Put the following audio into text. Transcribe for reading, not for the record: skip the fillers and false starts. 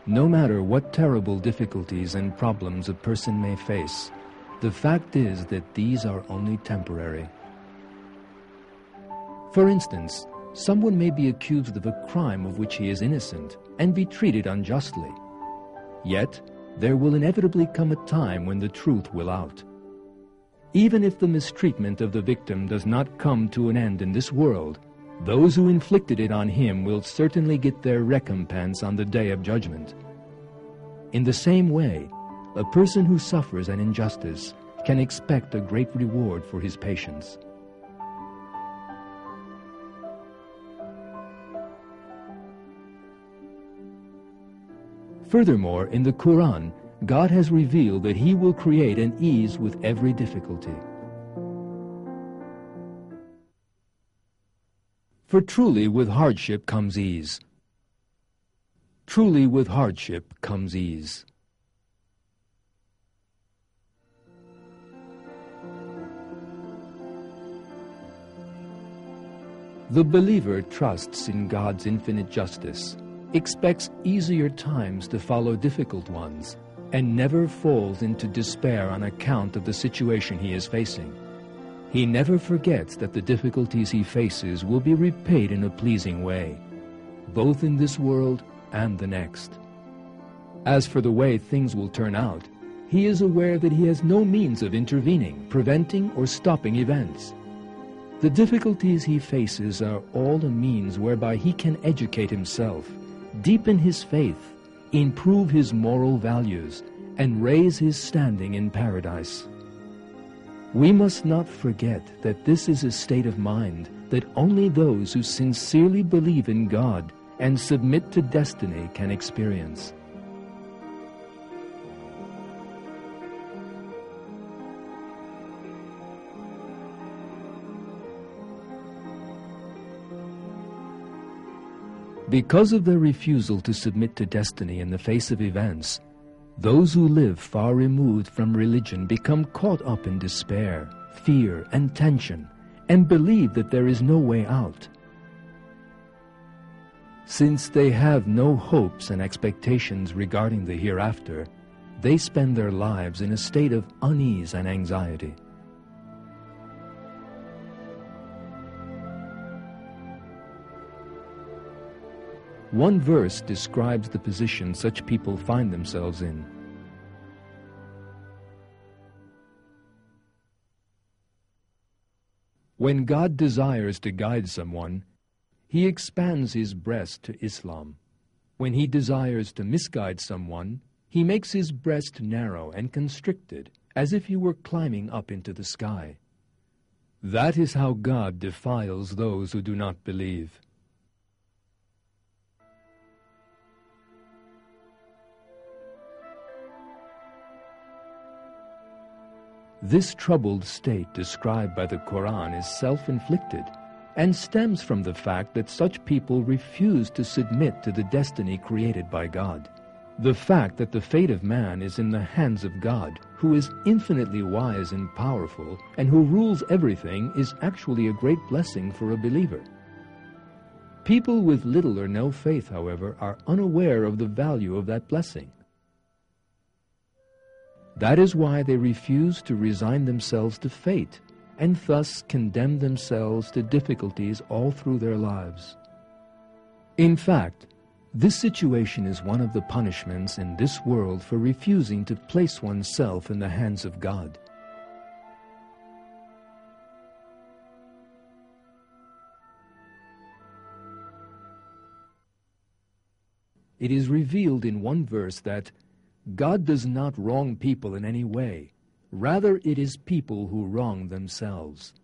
No matter what terrible difficulties and problems a person may face, the fact is that these are only temporary. For instance, someone may be accused of a crime of which he is innocent and be treated unjustly. Yet, there will inevitably come a time when the truth will out. Even if the mistreatment of the victim does not come to an end in this world, those who inflicted it on him will certainly get their recompense on the day of judgment. In the same way, a person who suffers an injustice can expect a great reward for his patience. Furthermore, in the Quran, God has revealed that He will create an ease with every difficulty. For truly with hardship comes ease. Truly with hardship comes ease. The believer trusts in God's infinite justice, expects easier times to follow difficult ones, and never falls into despair on account of the situation he is facing. He never forgets that the difficulties he faces will be repaid in a pleasing way, both in this world and the next. As for the way things will turn out, he is aware that he has no means of intervening, preventing, or stopping events. The difficulties he faces are all a means whereby he can educate himself, deepen his faith, improve his moral values, and raise his standing in paradise. We must not forget that this is a state of mind that only those who sincerely believe in God and submit to destiny can experience. Because of their refusal to submit to destiny in the face of events, those who live far removed from religion become caught up in despair, fear, and tension, and believe that there is no way out. Since they have no hopes and expectations regarding the hereafter, they spend their lives in a state of unease and anxiety. One verse describes the position such people find themselves in. When God desires to guide someone, He expands His breast to Islam. When He desires to misguide someone, He makes His breast narrow and constricted, as if He were climbing up into the sky. That is how God defiles those who do not believe. This troubled state described by the Quran is self-inflicted and stems from the fact that such people refuse to submit to the destiny created by God. The fact that the fate of man is in the hands of God, who is infinitely wise and powerful, and who rules everything, is actually a great blessing for a believer. People with little or no faith, however, are unaware of the value of that blessing. That is why they refuse to resign themselves to fate, and thus condemn themselves to difficulties all through their lives. In fact, this situation is one of the punishments in this world for refusing to place oneself in the hands of God. It is revealed in one verse that God does not wrong people in any way. Rather, it is people who wrong themselves.